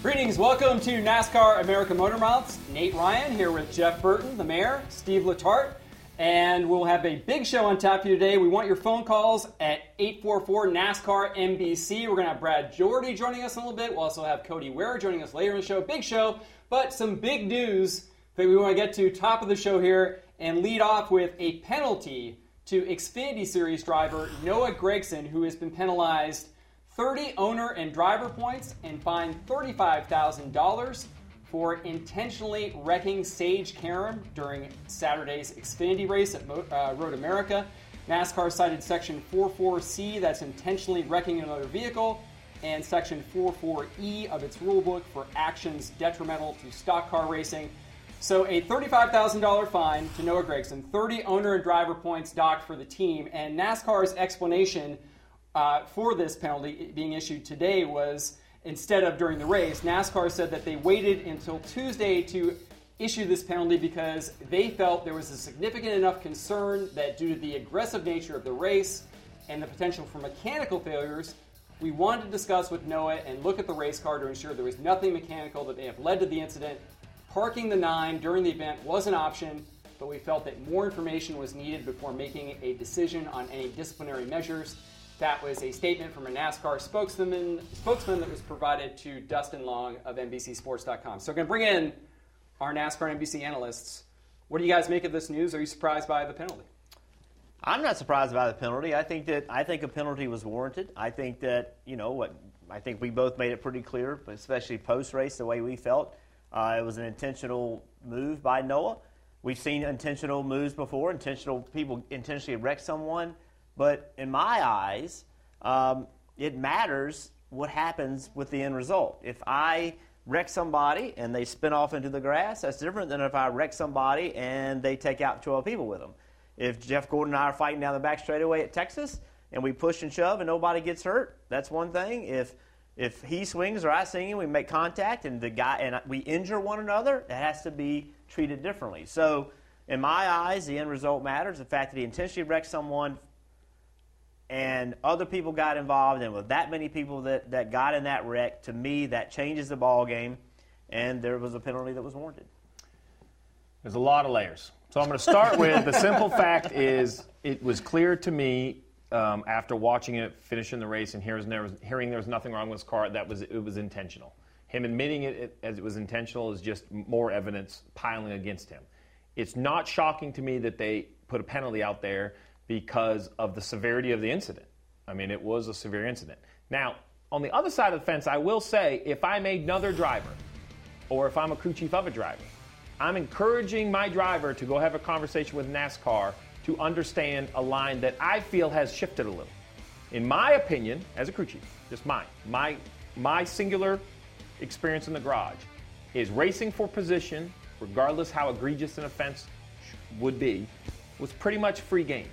Greetings, welcome to NASCAR America Motor Mouths. Nate Ryan here with Jeff Burton, the mayor, Steve Letarte, and we'll have a big show on tap for you today. We want your phone calls at 844-NASCAR-NBC. We're going to have Brad Jordy joining us in a little bit. We'll also have Cody Ware joining us later in the show. Big show, but some big news that we want to get to top of the show here and lead off with a penalty to Xfinity Series driver Noah Gragson, who has been penalized 30 owner and driver points and fined $35,000 for intentionally wrecking Sage Karam during Saturday's Xfinity race at Road America. NASCAR cited Section 44C, that's intentionally wrecking another vehicle, and Section 44E of its rulebook for actions detrimental to stock car racing. So a $35,000 fine to Noah Gragson, 30 owner and driver points docked for the team, and NASCAR's explanation for this penalty being issued today was, instead of during the race, NASCAR said that they waited until Tuesday to issue this penalty because they felt there was a significant enough concern that due to the aggressive nature of the race and the potential for mechanical failures, we wanted to discuss with Noah and look at the race car to ensure there was nothing mechanical that may have led to the incident. Parking the 9 during the event was an option, but we felt that more information was needed before making a decision on any disciplinary measures. That was a statement from a NASCAR spokesman that was provided to Dustin Long of NBCSports.com. So we're going to bring in our NASCAR and NBC analysts. What do you guys make of this news? Are you surprised by the penalty? I'm not surprised by the penalty. I think a penalty was warranted. I think that, I think we both made it pretty clear, especially post-race, the way we felt. It was an intentional move by Noah. We've seen intentional moves before. People intentionally wreck someone. But in my eyes, it matters what happens with the end result. If I wreck somebody and they spin off into the grass, that's different than if I wreck somebody and they take out 12 people with them. If Jeff Gordon and I are fighting down the back straightaway at Texas and we push and shove and nobody gets hurt, that's one thing. If he swings or I swing and we make contact and we injure one another, it has to be treated differently. So in my eyes, the end result matters. The fact that he intentionally wrecked someone and other people got involved, and with that many people that got in that wreck, to me, that changes the ball game, and there was a penalty that was warranted. There's a lot of layers. So I'm going to start with the simple fact is it was clear to me after watching it, finishing the race, and hearing there was nothing wrong with his car, it was intentional. Him admitting it as it was intentional is just more evidence piling against him. It's not shocking to me that they put a penalty out there because of the severity of the incident. I mean, it was a severe incident. Now, on the other side of the fence, I will say, if I'm another driver, or if I'm a crew chief of a driver, I'm encouraging my driver to go have a conversation with NASCAR to understand a line that I feel has shifted a little. In my opinion, as a crew chief, just mine, my singular experience in the garage is racing for position, regardless how egregious an offense would be, was pretty much free game.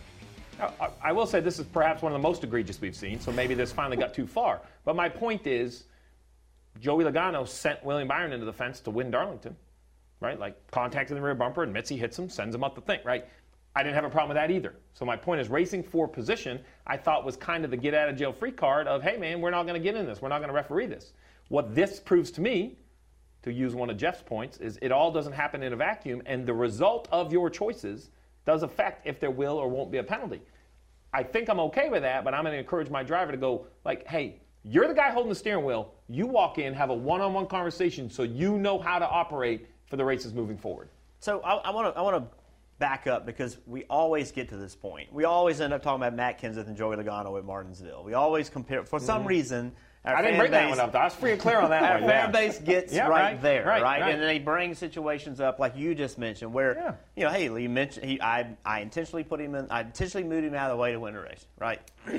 I will say this is perhaps one of the most egregious we've seen, so maybe this finally got too far. But my point is, Joey Logano sent William Byron into the fence to win Darlington, right? Like, contacting the rear bumper, admits he hits him, sends him up the thing, right? I didn't have a problem with that either. So my point is, racing for position, I thought was kind of the get-out-of-jail-free card of, hey, man, we're not going to get in this. We're not going to referee this. What this proves to me, to use one of Jeff's points, is it all doesn't happen in a vacuum, and the result of your choices does affect if there will or won't be a penalty. I think I'm okay with that, but I'm going to encourage my driver to go, like, hey, you're the guy holding the steering wheel. You walk in, have a one-on-one conversation so you know how to operate for the races moving forward. So I want to back up because we always get to this point. We always end up talking about Matt Kenseth and Joey Logano at Martinsville. We always compare, for some reason, I didn't bring that one up, though. I was free and clear on that one. Our fan base gets right there. Right. And then they bring situations up like you just mentioned where, hey, you mentioned I intentionally moved him out of the way to win a race, right?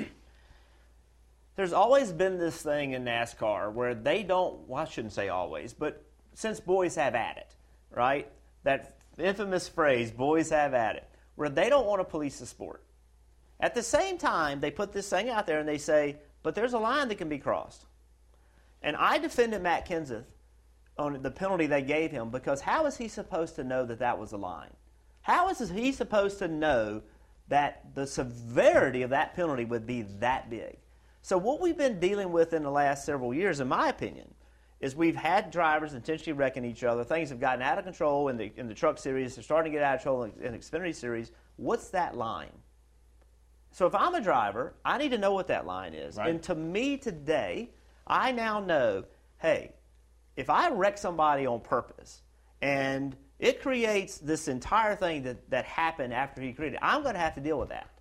There's always been this thing in NASCAR where they don't, well, I shouldn't say always, but since boys have at it, right? That infamous phrase, boys have at it, where they don't want to police the sport. At the same time, they put this thing out there and they say, but there's a line that can be crossed. And I defended Matt Kenseth on the penalty they gave him because how is he supposed to know that that was a line? How is he supposed to know that the severity of that penalty would be that big? So what we've been dealing with in the last several years, in my opinion, is we've had drivers intentionally wrecking each other. Things have gotten out of control in the Truck Series. They're starting to get out of control in the Xfinity Series. What's that line? So if I'm a driver, I need to know what that line is. Right. And to me today, I now know, hey, if I wreck somebody on purpose and it creates this entire thing that happened after he created it, I'm going to have to deal with that.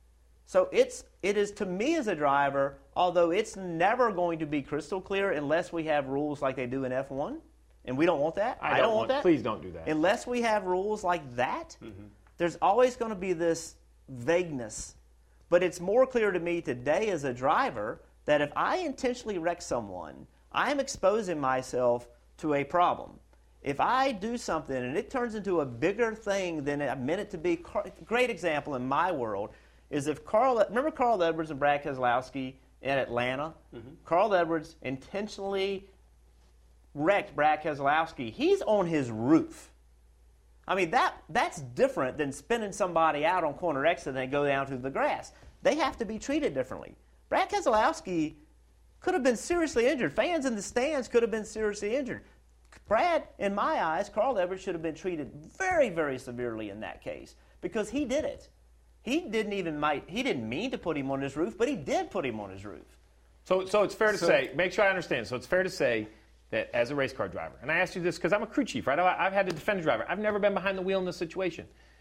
So it is to me as a driver, although it's never going to be crystal clear unless we have rules like they do in F1, and we don't want that. I don't want that. Please don't do that. Unless we have rules like that, there's always going to be this vagueness. But it's more clear to me today as a driver that if I intentionally wreck someone, I am exposing myself to a problem. If I do something and it turns into a bigger thing than I meant it to be, great example in my world is if remember Carl Edwards and Brad Keselowski in Atlanta? Carl Edwards intentionally wrecked Brad Keselowski. He's on his roof. I mean, that's different than spinning somebody out on corner exit and then go down to the grass. They have to be treated differently. Brad Keselowski could have been seriously injured. Fans in the stands could have been seriously injured. Brad, in my eyes, Carl Edwards should have been treated very, very severely in that case because he did it. He didn't mean to put him on his roof, but he did put him on his roof. So it's fair to say, make sure I understand. So it's fair to say that as a race car driver, and I asked you this because I'm a crew chief, right? I've had to defend a driver. I've never been behind the wheel in this situation.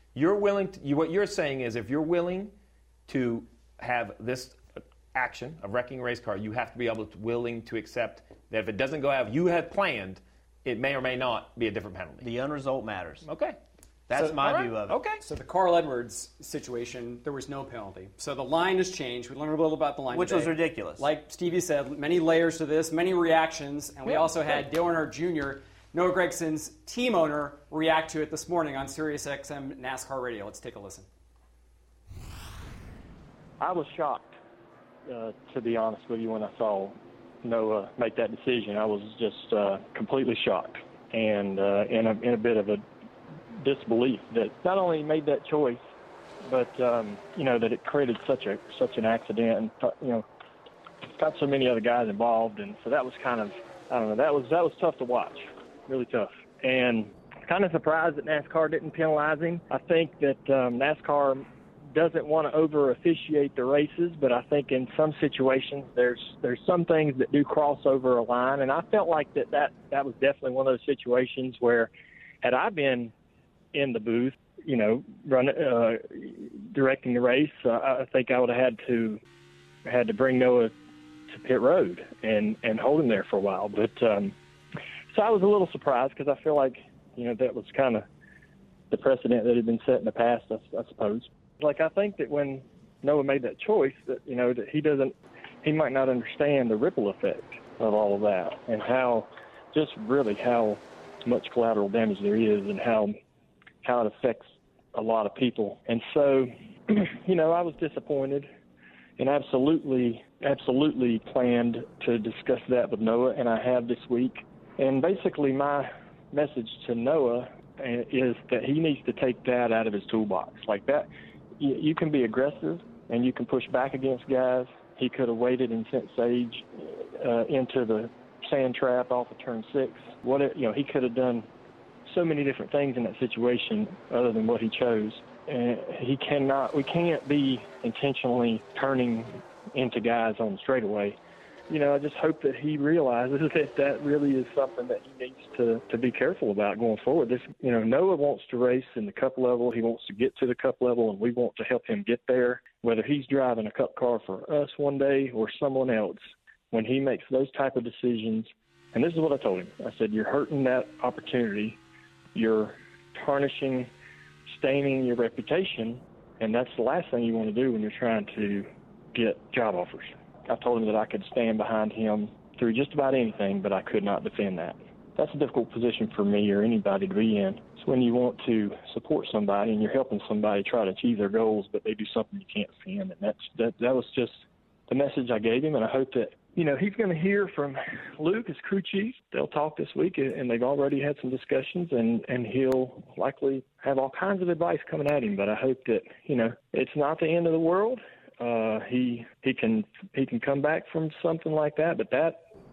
What you're saying is if you're willing to have this action of wrecking a race car, you have to be willing to accept that if it doesn't go out you had planned, it may or may not be a different penalty. The end result matters. Okay. That's my view of it. Okay. So the Carl Edwards situation, there was no penalty. So the line has changed. We learned a little about the line Which today. was ridiculous. Like Stevie said, many layers to this, many reactions, and we also had Dale Earnhardt Jr., Noah Gregson's team owner, react to it this morning on SiriusXM NASCAR Radio. Let's take a listen. I was shocked, to be honest with you, when I saw Noah make that decision. I was just completely shocked and in a bit of a disbelief that not only made that choice, but that it created such an accident, and got so many other guys involved, and so that was kind of, I don't know, that was tough to watch, really tough, and kind of surprised that NASCAR didn't penalize him. I think that NASCAR doesn't want to over officiate the races, but I think in some situations there's some things that do cross over a line, and I felt like that was definitely one of those situations where had I been in the booth, directing the race, I think I would have had to bring Noah to pit road and hold him there for a while. But so I was a little surprised because I feel like that was kind of the precedent that had been set in the past, I suppose. Like I think that when Noah made that choice, that that he might not understand the ripple effect of all of that and how much collateral damage there is and how it affects a lot of people. And so, I was disappointed and absolutely planned to discuss that with Noah, and I have this week. And basically my message to Noah is that he needs to take that out of his toolbox. Like that, you can be aggressive and you can push back against guys. He could have waited and sent Sage into the sand trap off of turn 6. He could have done so many different things in that situation other than what he chose. And we can't be intentionally turning into guys on the straightaway. I just hope that he realizes that really is something that he needs to be careful about going forward. Noah wants to race in the Cup level. He wants to get to the Cup level, and we want to help him get there, whether he's driving a Cup car for us one day or someone else. When he makes those type of decisions, and this is what I told him. I said, you're hurting that opportunity. You're tarnishing, staining your reputation, and that's the last thing you want to do when you're trying to get job offers. I told him that I could stand behind him through just about anything, but I could not defend that. That's a difficult position for me or anybody to be in. It's when you want to support somebody and you're helping somebody try to achieve their goals, but they do something you can't stand. And that was just the message I gave him, and I hope that he's going to hear from Luke, his crew chief. They'll talk this week, and they've already had some discussions, and he'll likely have all kinds of advice coming at him. But I hope that, it's not the end of the world. He can come back from something like that, but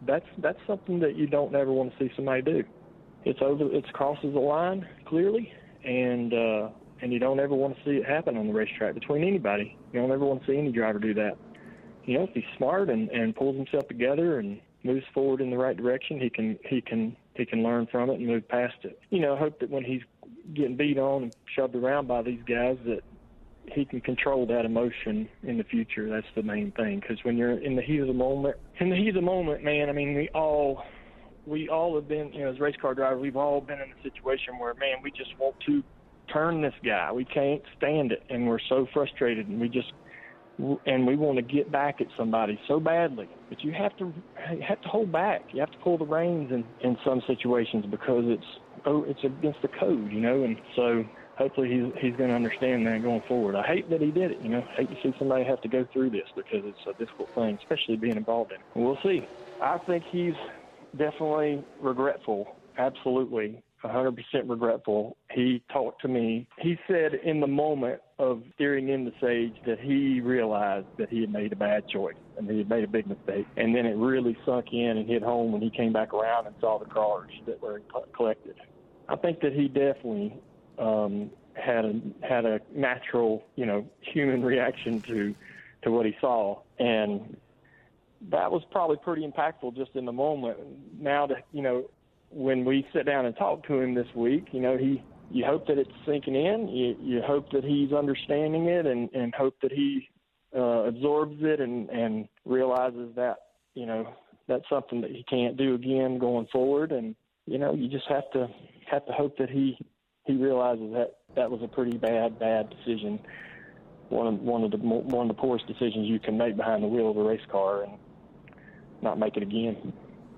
that's something that you don't ever want to see somebody do. It crosses the line clearly, and you don't ever want to see it happen on the racetrack between anybody. You don't ever want to see any driver do that. You know, if he's smart and pulls himself together and moves forward in the right direction, he can learn from it and move past it. You know, I hope that when he's getting beat on and shoved around by these guys that he can control that emotion in the future. That's the main thing, because when you're in the heat of the moment, man, I mean, we all have been, you know, as race car drivers, we've all been in a situation where, man, we just want to turn this guy. We can't stand it, and we're so frustrated, and we want to get back at somebody so badly. But you have to hold back. You have to pull the reins in some situations, because it's against the code, you know. And so hopefully he's going to understand that going forward. I hate that he did it, you know. I hate to see somebody have to go through this, because it's a difficult thing, especially being involved in it. We'll see. I think he's definitely regretful, absolutely. 100% regretful. He talked to me. He said in the moment of steering into Sage that he realized that he had made a bad choice and he had made a big mistake. And then it really sunk in and hit home when he came back around and saw the cars that were collected. I think that he definitely had a natural, you know, human reaction to what he saw. And that was probably pretty impactful just in the moment. Now that, you know, when we sit down and talk to him this week, you know, you hope that it's sinking in. You hope that he's understanding it and hope that he absorbs it and realizes that, you know, that's something that he can't do again going forward. And, you know, you just have to hope that he realizes that was a pretty bad decision. One of the poorest decisions you can make behind the wheel of a race car, and not make it again.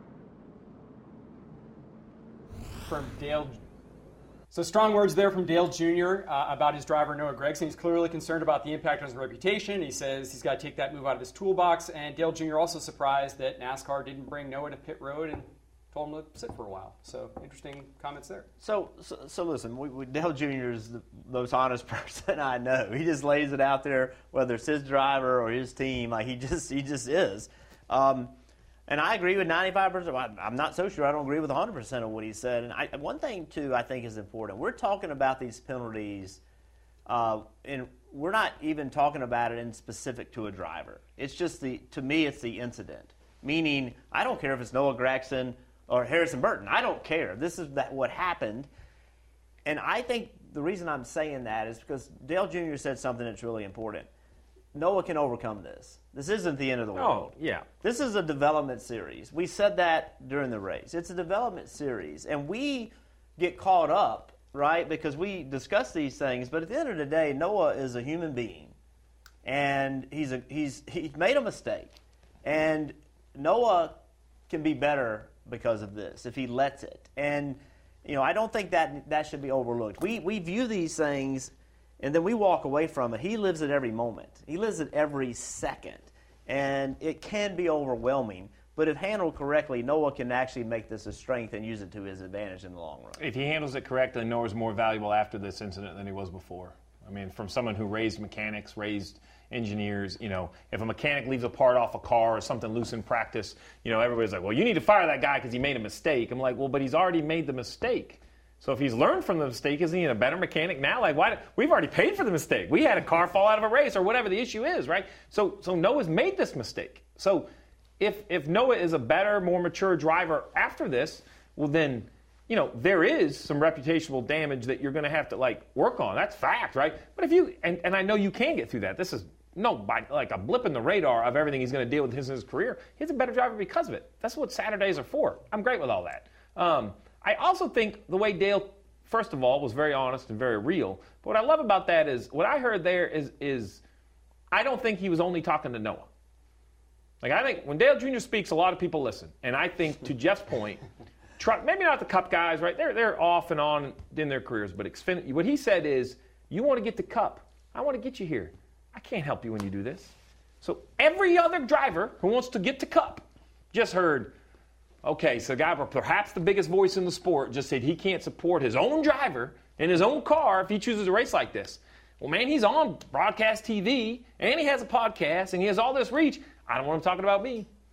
From Dale. So strong words there from Dale Jr. About his driver, Noah Gragson. He's clearly concerned about the impact on his reputation. He says he's got to take that move out of his toolbox. And Dale Jr. also surprised that NASCAR didn't bring Noah to pit road and told him to sit for a while. So interesting comments there. So listen, Dale Jr. is the most honest person I know. He just lays it out there, whether it's his driver or his team. Like he just is. And I agree with 95%. I'm not so sure I don't agree with 100% of what he said. And one thing, too, I think is important. We're talking about these penalties, and we're not even talking about it in specific to a driver. It's just to me, it's the incident. Meaning, I don't care if it's Noah Gragson or Harrison Burton. I don't care. This is what happened. And I think the reason I'm saying that is because Dale Jr. said something that's really important. Noah can overcome this. This isn't the end of the world. Oh, yeah. This is a development series. We said that during the race. It's a development series. And we get caught up, right, because we discuss these things. But at the end of the day, Noah is a human being. And he's made a mistake. And Noah can be better because of this if he lets it. And, you know, I don't think that should be overlooked. We view these things, and then we walk away from it. He lives it every moment. He lives it every second. And it can be overwhelming. But if handled correctly, Noah can actually make this a strength and use it to his advantage in the long run. If he handles it correctly, Noah's more valuable after this incident than he was before. I mean, from someone who raised mechanics, raised engineers, you know, if a mechanic leaves a part off a car or something loose in practice, you know, everybody's like, well, you need to fire that guy because he made a mistake. I'm like, well, but he's already made the mistake. So if he's learned from the mistake, isn't he a better mechanic now? Like, we've already paid for the mistake. We had a car fall out of a race or whatever the issue is, right? So Noah's made this mistake. So if Noah is a better, more mature driver after this, well then, you know, there is some reputational damage that you're going to have to, like, work on. That's fact, right? But if you, and I know you can get through that. This is like a blip in the radar of everything he's going to deal with in his career. He's a better driver because of it. That's what Saturdays are for. I'm great with all that. I also think the way Dale, first of all, was very honest and very real. But what I love about that is, what I heard there is I don't think he was only talking to Noah. Like, I think when Dale Jr. speaks, a lot of people listen. And I think, to Jeff's point, maybe not the Cup guys, right? They're off and on in their careers. But Xfinity, what he said is, you want to get the Cup. I want to get you here. I can't help you when you do this. So every other driver who wants to get to Cup just heard, okay, so a guy, perhaps the biggest voice in the sport, just said he can't support his own driver in his own car if he chooses a race like this. Well, man, he's on broadcast TV, and he has a podcast, and he has all this reach. I don't want him talking about me.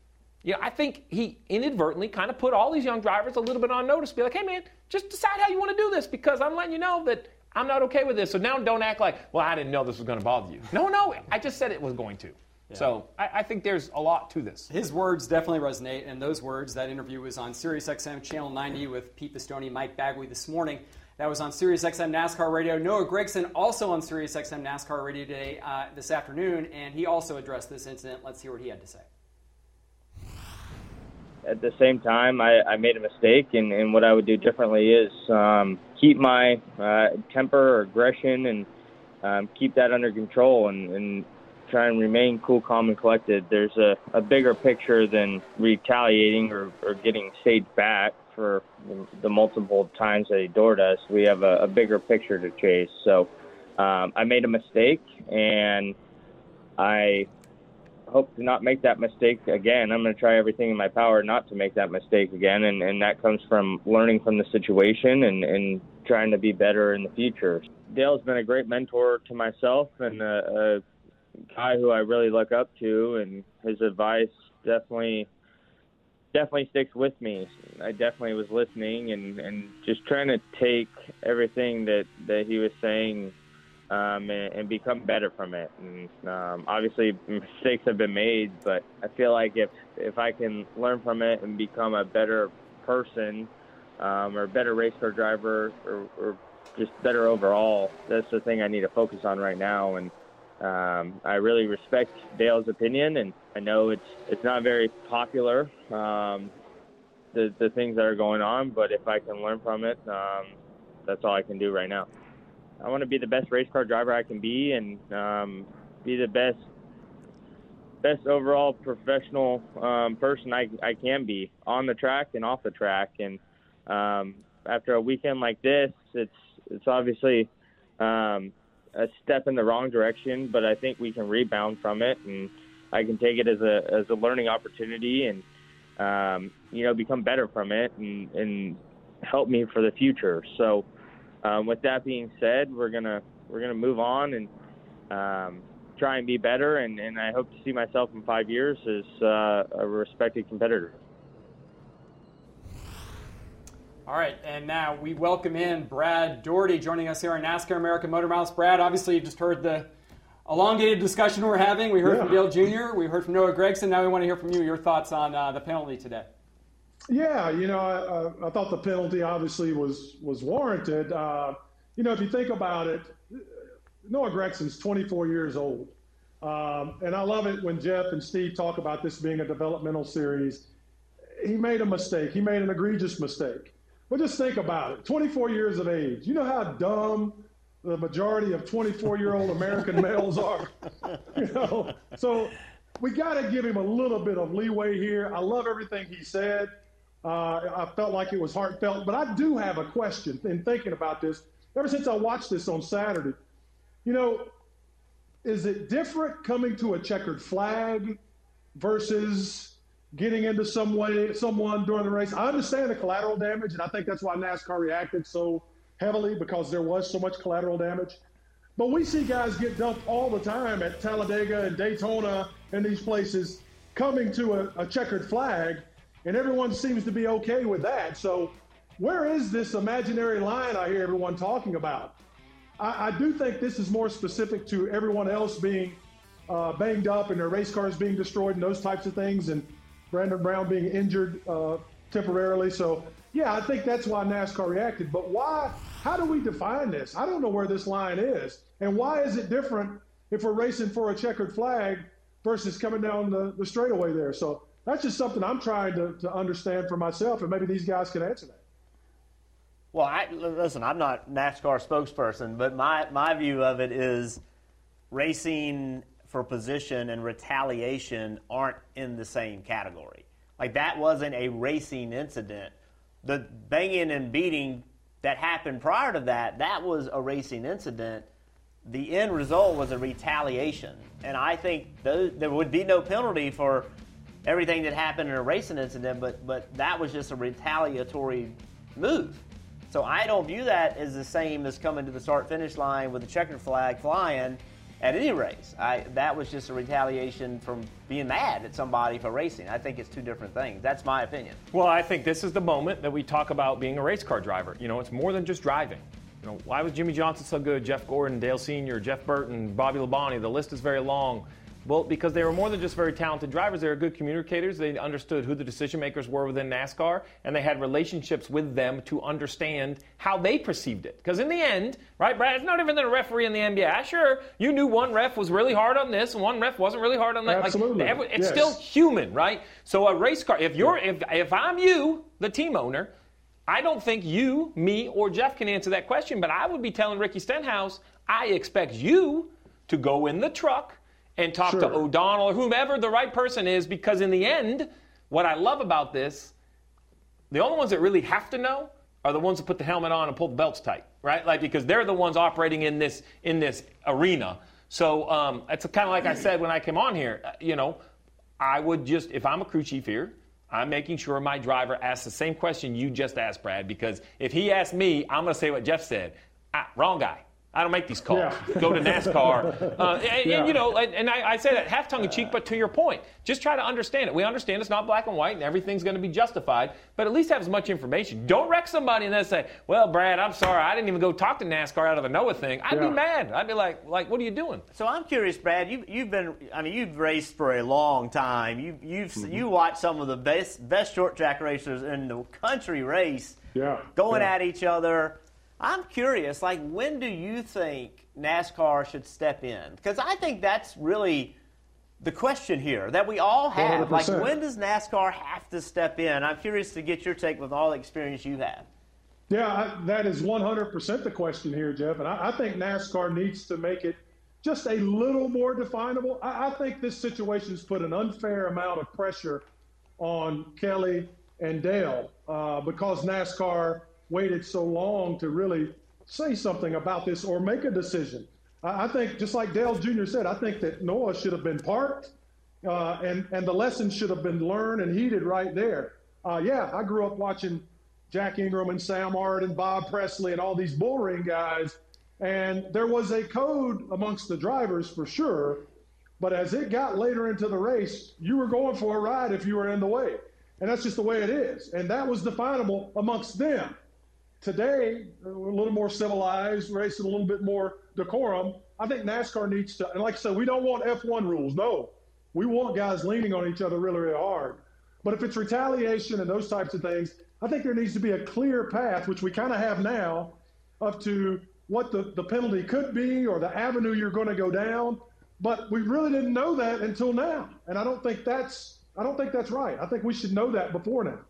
I think he inadvertently kind of put all these young drivers a little bit on notice. Be like, hey, man, just decide how you want to do this because I'm letting you know that I'm not okay with this. So now don't act like, well, I didn't know this was going to bother you. No, I just said it was going to. Yeah. So I think there's a lot to this. His words definitely resonate, and those words, that interview was on SiriusXM Channel 90 with Pete Pistone, Mike Bagley this morning. That was on SiriusXM NASCAR Radio. Noah Gragson also on SiriusXM NASCAR Radio today, this afternoon, and he also addressed this incident. Let's hear what he had to say. At the same time, I made a mistake, and what I would do differently is keep my temper or aggression and keep that under control and try and remain cool, calm, and collected. There's a bigger picture than retaliating or getting staged back for the multiple times that he adored us. We have a bigger picture to chase. So I made a mistake, and I hope to not make that mistake again. I'm going to try everything in my power not to make that mistake again, and that comes from learning from the situation and trying to be better in the future. Dale's been a great mentor to myself and a guy who I really look up to, and his advice definitely sticks with me. I definitely was listening and just trying to take everything that he was saying and become better from it. And obviously mistakes have been made, but I feel like if I can learn from it and become a better person or a better race car driver or just better overall, that's the thing I need to focus on right now. And I really respect Dale's opinion, and I know it's not very popular, the things that are going on, but if I can learn from it, that's all I can do right now. I want to be the best race car driver I can be and be the best overall professional person I can be on the track and off the track. And after a weekend like this, it's obviously a step in the wrong direction, but I think we can rebound from it, and I can take it as a learning opportunity and become better from it and help me for the future. So with that being said, we're gonna move on and try and be better, and I hope to see myself in 5 years as a respected competitor. All right, and now we welcome in Brad Daugherty joining us here on NASCAR American Motor Mouths. Brad, obviously you just heard the elongated discussion we're having. We heard from Dale Jr., we heard from Noah Gragson. Now we want to hear from you, your thoughts on the penalty today. Yeah, I thought the penalty obviously was warranted. If you think about it, Noah Gragson's 24 years old. And I love it when Jeff and Steve talk about this being a developmental series. He made a mistake. He made an egregious mistake. But just think about it. 24 years of age. You know how dumb the majority of 24-year-old American males are? So we got to give him a little bit of leeway here. I love everything he said. I felt like it was heartfelt. But I do have a question in thinking about this. Ever since I watched this on Saturday, is it different coming to a checkered flag versus getting into someone during the race? I understand the collateral damage, and I think that's why NASCAR reacted so heavily, because there was so much collateral damage. But we see guys get dumped all the time at Talladega and Daytona and these places coming to a checkered flag, and everyone seems to be okay with that. So where is this imaginary line I hear everyone talking about? I do think this is more specific to everyone else being banged up and their race cars being destroyed and those types of things, and Brandon Brown being injured temporarily. So, yeah, I think that's why NASCAR reacted. But why? How do we define this? I don't know where this line is. And why is it different if we're racing for a checkered flag versus coming down the straightaway there? So that's just something I'm trying to understand for myself, and maybe these guys can answer that. Well, listen, I'm not NASCAR spokesperson, but my view of it is racing for position and retaliation aren't in the same category. Like, that wasn't a racing incident. The banging and beating that happened prior to that was a racing incident. The end result was a retaliation. And I think there would be no penalty for everything that happened in a racing incident, but that was just a retaliatory move. So I don't view that as the same as coming to the start-finish line with the checkered flag flying at any race. That was just a retaliation from being mad at somebody for racing. I think it's two different things. That's my opinion. Well, I think this is the moment that we talk about being a race car driver. You know, it's more than just driving. You know, why was Jimmy Johnson so good? Jeff Gordon, Dale Sr., Jeff Burton, Bobby Labonte. The list is very long. Well, because they were more than just very talented drivers. They were good communicators. They understood who the decision makers were within NASCAR, and they had relationships with them to understand how they perceived it. Because in the end, right, Brad, it's not even a referee in the NBA. Sure, you knew one ref was really hard on this and one ref wasn't really hard on that. Absolutely. Like, it's Yes. still human, right? So a race car, if I'm you, the team owner, I don't think you, me, or Jeff can answer that question, but I would be telling Ricky Stenhouse, I expect you to go in the truck and talk to O'Donnell or whomever the right person is, because in the end, what I love about this, the only ones that really have to know are the ones that put the helmet on and pull the belts tight, right? Like, because they're the ones operating in this arena. So it's kind of like I said when I came on here, you know, I would just, if I'm a crew chief here, I'm making sure my driver asks the same question you just asked, Brad, because if he asked me, I'm going to say what Jeff said. Wrong guy. I don't make these calls. Yeah. Go to NASCAR. And, you know, and I say that half tongue-in-cheek, but to your point, just try to understand it. We understand it's not black and white and everything's going to be justified, but at least have as much information. Don't wreck somebody and then say, well, Brad, I'm sorry, I didn't even go talk to NASCAR out of the NOAA thing. I'd be mad. I'd be like, what are you doing? So I'm curious, Brad. You've raced for a long time. You watch some of the best short track racers in the country race, going at each other. I'm curious, like, when do you think NASCAR should step in? Because I think that's really the question here that we all have. 100%. Like, when does NASCAR have to step in? I'm curious to get your take with all the experience you have. Yeah, that is 100% the question here, Jeff. And I think NASCAR needs to make it just a little more definable. I think this situation's put an unfair amount of pressure on Kelly and Dale because NASCAR waited so long to really say something about this or make a decision. I think, just like Dale Jr. said, I think that NOAA should have been parked and the lessons should have been learned and heeded right there. I grew up watching Jack Ingram and Sam Ard and Bob Presley and all these bullring guys, and there was a code amongst the drivers for sure, but as it got later into the race, you were going for a ride if you were in the way, and that's just the way it is, and that was definable amongst them. Today, we're a little more civilized, racing a little bit more decorum. I think NASCAR needs to, and like I said, we don't want F1 rules. No, we want guys leaning on each other really, really hard. But if it's retaliation and those types of things, I think there needs to be a clear path, which we kind of have now, up to what the penalty could be or the avenue you're going to go down. But we really didn't know that until now, and I don't think that's right. I think we should know that before now.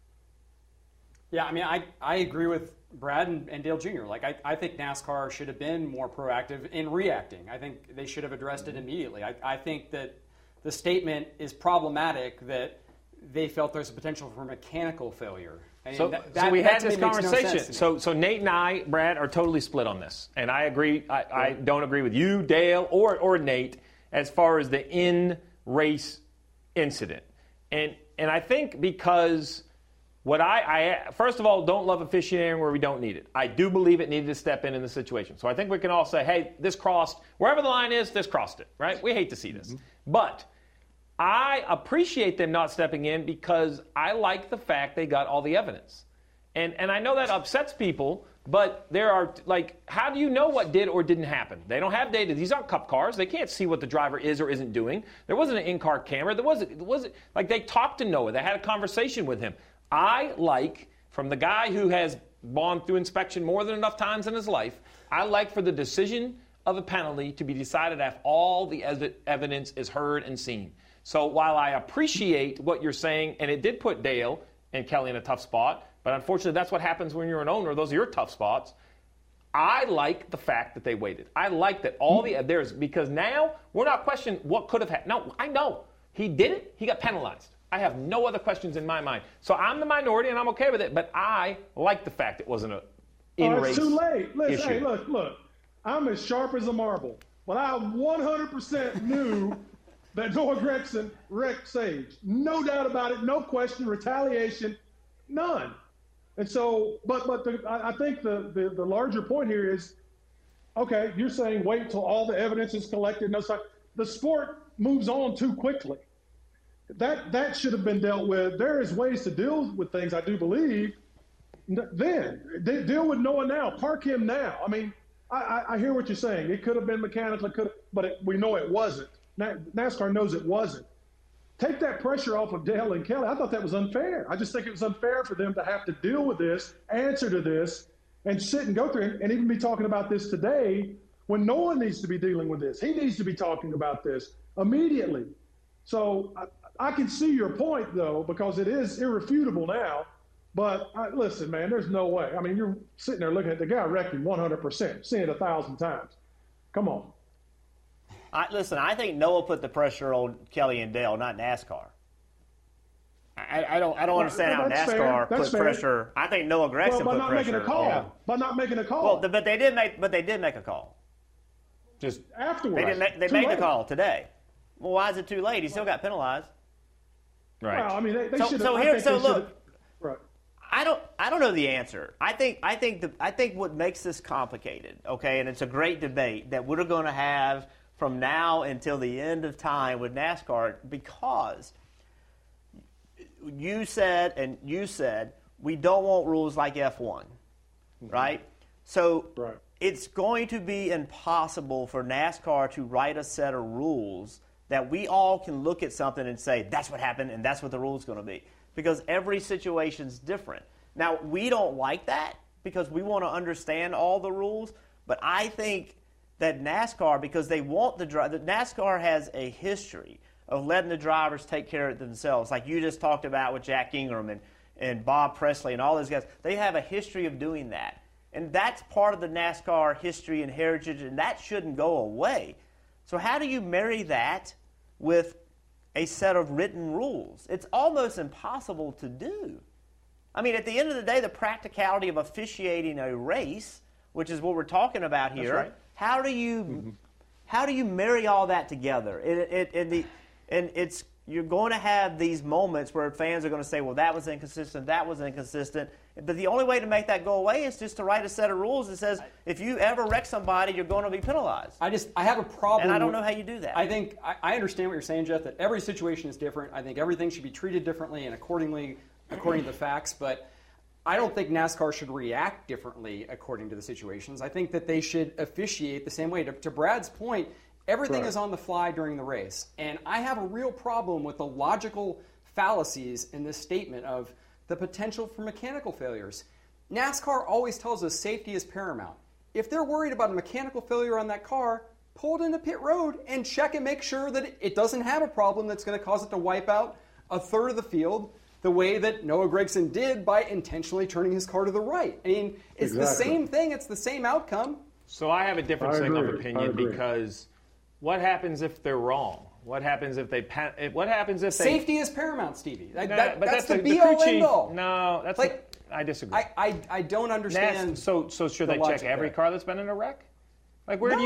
Yeah, I mean, I agree with Brad and Dale Jr. Like, I think NASCAR should have been more proactive in reacting. I think they should have addressed it immediately. I think that the statement is problematic that they felt there's a potential for mechanical failure. I mean, so we had this makes no conversation. sense to me. So Nate and I, Brad, are totally split on this. And I agree. I don't agree with you, Dale, or Nate as far as the in-race incident. And I think because what I first of all, don't love officiating where we don't need it. I do believe it needed to step in the situation. So I think we can all say, hey, this crossed, wherever the line is, this crossed it, right? We hate to see this. But I appreciate them not stepping in because I like the fact they got all the evidence. And I know that upsets people, but there are, like, how do you know what did or didn't happen? They don't have data. These aren't cup cars. They can't see what the driver is or isn't doing. There wasn't an in-car camera. There wasn't like, they talked to Noah. They had a conversation with him. I like, from the guy who has gone through inspection more than enough times in his life, I like for the decision of a penalty to be decided after all the evidence is heard and seen. So while I appreciate what you're saying, and it did put Dale and Kelly in a tough spot, but unfortunately that's what happens when you're an owner. Those are your tough spots. I like the fact that they waited. I like that because now we're not questioning what could have happened. No, I know. He did it. He got penalized. I have no other questions in my mind. So I'm the minority, and I'm okay with it, but I like the fact it wasn't an in-race It's too late. Listen, issue. hey, look. I'm as sharp as a marble. But I 100% knew that Noah Gragson wrecked Sage. No doubt about it. No question. Retaliation. None. And so, I think the larger point here is Okay, you're saying wait till all the evidence is collected. No, sorry. The sport moves on too quickly. That should have been dealt with. There is ways to deal with things, I do believe. Then deal with Noah now. Park him now. I mean, I hear what you're saying. It could have been mechanical, but we know it wasn't. NASCAR knows it wasn't. Take that pressure off of Dale and Kelly. I thought that was unfair. I just think it was unfair for them to have to deal with this, answer to this, and sit and go through it, and even be talking about this today when no one needs to be dealing with this. He needs to be talking about this immediately. So I can see your point, though, because it is irrefutable now. But listen, man, there's no way. I mean, you're sitting there looking at the guy wrecking 100%, seeing it 1,000 times. Come on. Listen, I think Noah put the pressure on Kelly and Dale, not NASCAR. I don't understand how NASCAR put pressure. I think Noah Gragson put pressure. By not making a call. Well, but they did make a call. Just afterwards. They made the call today. Well, why is it too late? He still got penalized. Right. Well, I mean, they should have. So look. Right. I don't know the answer. I think what makes this complicated, okay, and it's a great debate that we're going to have from now until the end of time with NASCAR, because you said we don't want rules like F1, right? So it's going to be impossible for NASCAR to write a set of rules that we all can look at something and say, that's what happened and that's what the rule's going to be. Because every situation's different. Now, we don't like that because we want to understand all the rules, but I think that NASCAR, because they want NASCAR has a history of letting the drivers take care of themselves, like you just talked about with Jack Ingram and Bob Presley and all those guys. They have a history of doing that. And that's part of the NASCAR history and heritage, and that shouldn't go away. So how do you marry that with a set of written rules? It's almost impossible to do. I mean, at the end of the day, the practicality of officiating a race, which is what we're talking about here, right. How do you marry all that together? You're going to have these moments where fans are going to say, well, that was inconsistent, that was inconsistent. But the only way to make that go away is just to write a set of rules that says if you ever wreck somebody, you're going to be penalized. I have a problem. And I don't know how you do that. I think I understand what you're saying, Jeff, that every situation is different. I think everything should be treated differently and according to the facts. But I don't think NASCAR should react differently according to the situations. I think that they should officiate the same way. To Brad's point, everything is on the fly during the race. And I have a real problem with the logical fallacies in this statement of the potential for mechanical failures. NASCAR always tells us safety is paramount. If they're worried about a mechanical failure on that car, pull it into pit road and check and make sure that it doesn't have a problem that's going to cause it to wipe out a third of the field the way that Noah Gragson did by intentionally turning his car to the right. I mean, it's the same thing. It's the same outcome. So I have a different of opinion because what happens if they're wrong? What happens if they? Safety is paramount, Stevie. That's the be-all, end-all. No, that's I disagree. I don't understand. So should they check every car that's been in a wreck? Like but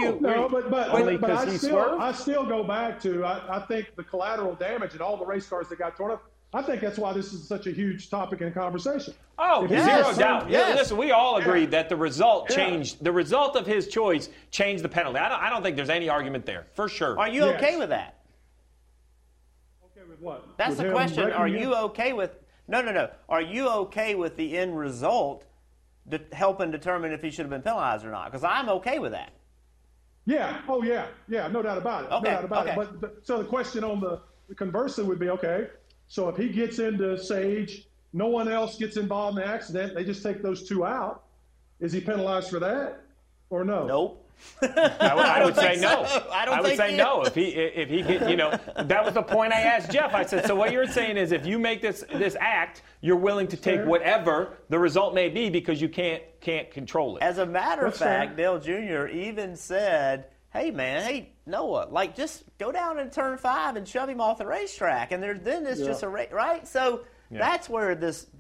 I still go back to I think the collateral damage and all the race cars that got torn up. I think that's why this is such a huge topic in conversation. Oh, zero doubt. Yeah, listen, we all agreed that the result changed. The result of his choice changed the penalty. I don't think there's any argument there, for sure. Are you okay with that? Okay with what? That's the question. Are you okay with? No. Are you okay with the end result helping determine if he should have been penalized or not? Because I'm okay with that. Yeah. Oh, yeah. Yeah. No doubt about it. Okay. No doubt about it. But so the question on the conversely would be, okay, so if he gets into Sage, no one else gets involved in the accident, they just take those two out. Is he penalized for that or no? Nope. I would say no. I would say no. If he get, that was the point I asked Jeff. I said, so what you're saying is if you make this act, you're willing to take whatever the result may be because you can't control it. As a matter of fact, Dale Jr. even said, hey Noah, just go down in turn 5 and shove him off the racetrack, and then it's just a race, right? So that's where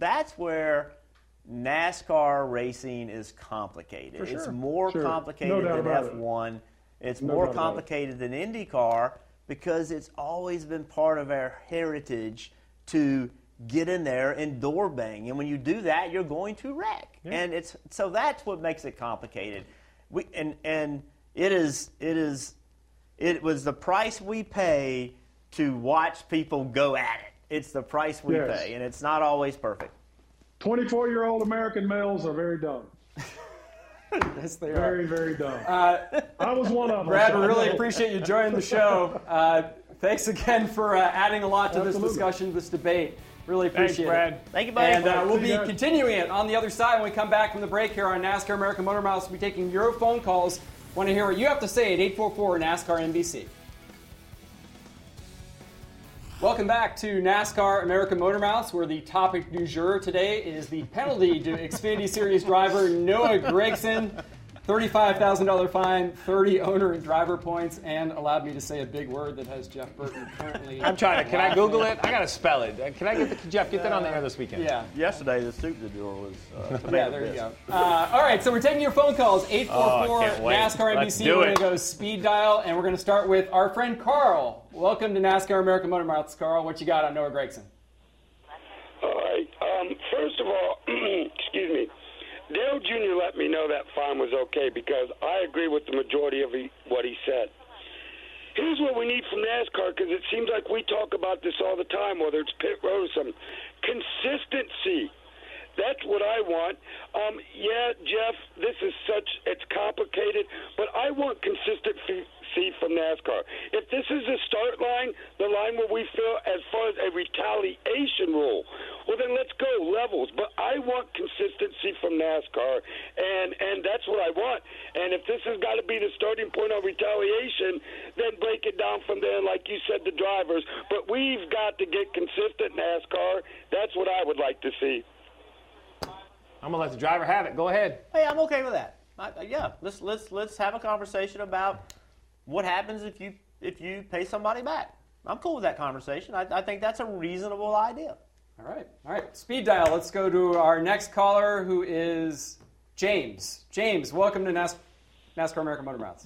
NASCAR racing is complicated. For sure. It's more complicated than F1. It's more complicated than IndyCar because it's always been part of our heritage to get in there and door bang, and when you do that, you're going to wreck, and so that's what makes it complicated. It was the price we pay to watch people go at it. It's the price we pay, and it's not always perfect. 24-year-old American males are very dumb. Yes, they Very, are. very dumb. I was one of them. Brad, we really appreciate you joining the show. Thanks again for adding a lot to this discussion, this debate. Really appreciate Brad. Thank you, buddy. And we'll be continuing it on the other side when we come back from the break here on NASCAR American Motor Mouths. We'll be taking your phone calls. Want to hear what you have to say at 844-NASCAR NBC. Welcome back to NASCAR American Motor Mouths, where the topic du jour today is the penalty to Xfinity Series driver Noah Gragson. $35,000 fine, 30 owner and driver points, and allowed me to say a big word that has Jeff Burton currently. I'm trying to. Can I Google it? I gotta spell it. Can I get Jeff? Get that on the air this weekend. Yeah. Yesterday, the soup du jour was Yeah, there you go. All right, so we're taking your phone calls. 844-NASCAR NBC. We're going to go speed dial, and we're going to start with our friend Carl. Welcome to NASCAR American Motor Mouths, Carl. What you got on Noah Gragson? All right. First of all, excuse me. Dale Jr. let me know that fine was okay because I agree with the majority of what he said. Here's what we need from NASCAR, because it seems like we talk about this all the time, whether it's pit road or something. Consistency. That's what I want. Yeah, Jeff, it's complicated, but I want consistency from NASCAR. If this is the start line, the line where we feel as far as a retaliation rule, well, then let's go levels. But I want consistency from NASCAR, and that's what I want. And if this has got to be the starting point of retaliation, then break it down from there, like you said, the drivers. But we've got to get consistent, NASCAR. That's what I would like to see. I'm gonna let the driver have it. Go ahead. Hey, I'm okay with that. Let's have a conversation about what happens if you pay somebody back. I'm cool with that conversation. I think that's a reasonable idea. All right. Speed dial. Let's go to our next caller, who is James. James, welcome to NASCAR American Motor Mouths.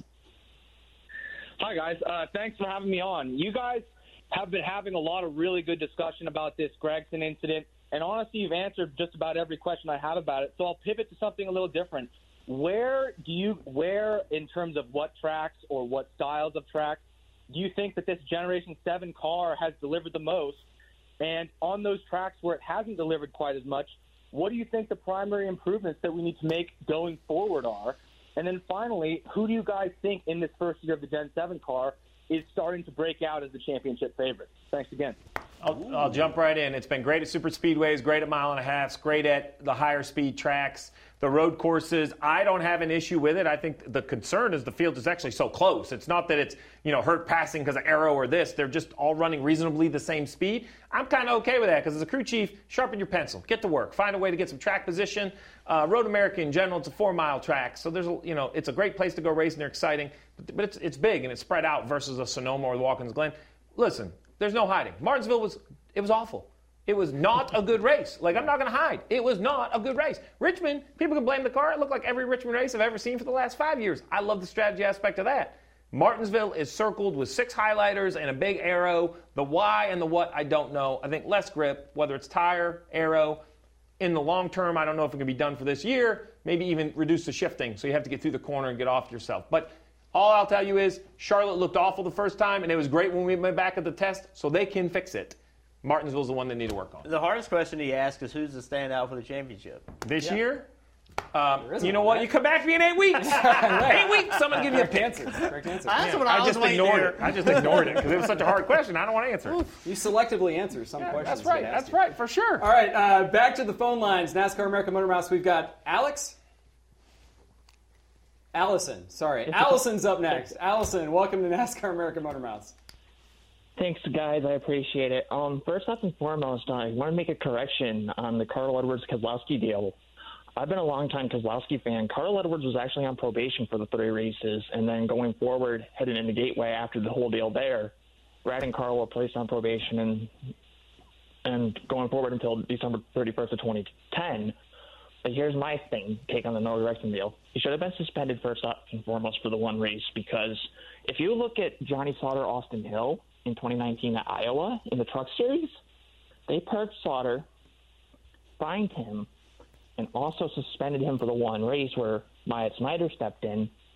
Hi, guys. Thanks for having me on. You guys have been having a lot of really good discussion about this Gragson incident, and honestly, you've answered just about every question I have about it, so I'll pivot to something a little different. Where, in terms of what tracks or what styles of tracks, do you think that this Generation 7 car has delivered the most? And on those tracks where it hasn't delivered quite as much, what do you think the primary improvements that we need to make going forward are? And then finally, who do you guys think in this first year of the Gen 7 car is starting to break out as the championship favorite? Thanks again. I'll jump right in. It's been great at super speedways, great at mile and a halfs, great at the higher speed tracks, the road courses. I don't have an issue with it. I think the concern is the field is actually so close. It's not that it's hurt passing because of aero or this. They're just all running reasonably the same speed. I'm kind of okay with that because as a crew chief, sharpen your pencil, get to work, find a way to get some track position. Road America in general, it's a 4-mile track, so there's it's a great place to go racing. They're exciting, but it's big and it's spread out versus a Sonoma or the Watkins Glen. Listen. There's no hiding. Martinsville was awful. It was not a good race. I'm not going to hide. It was not a good race. Richmond, people can blame the car. It looked like every Richmond race I've ever seen for the last 5 years. I love the strategy aspect of that. Martinsville is circled with 6 highlighters and a big arrow. The why and the what, I don't know. I think less grip, whether it's tire, arrow. In the long term, I don't know if it can be done for this year. Maybe even reduce the shifting so you have to get through the corner and get off yourself. But all I'll tell you is Charlotte looked awful the first time, and it was great when we went back at the test, so they can fix it. Martinsville's the one they need to work on. The hardest question he asked is who's the standout for the championship? This year? You know what? You come back to me in 8 weeks. 8 weeks, someone give you a answer. Correct answer. That's what I just ignored it. I just ignored it because it was such a hard question. I don't want to answer it. You selectively answer some questions. That's right. That's right, for sure. All right, back to the phone lines. NASCAR American Motor Mouths. We've got Allison's up next. Allison, welcome to NASCAR American Motor Mouths. Thanks, guys. I appreciate it. First off and foremost, I want to make a correction on the Carl Edwards-Keselowski deal. I've been a long-time Keselowski fan. Carl Edwards was actually on probation for the 3 races, and then going forward, heading into Gateway after the whole deal there, Brad and Carl were placed on probation and going forward until December 31st of 2010. But here's my take on the Noah Gragson deal. He should have been suspended first and foremost for the 1 race, because if you look at Johnny Sauter, Austin Hill in 2019 at Iowa in the Truck Series, they parked Sauter, fined him, and also suspended him for the 1 race where Myatt Snyder stepped in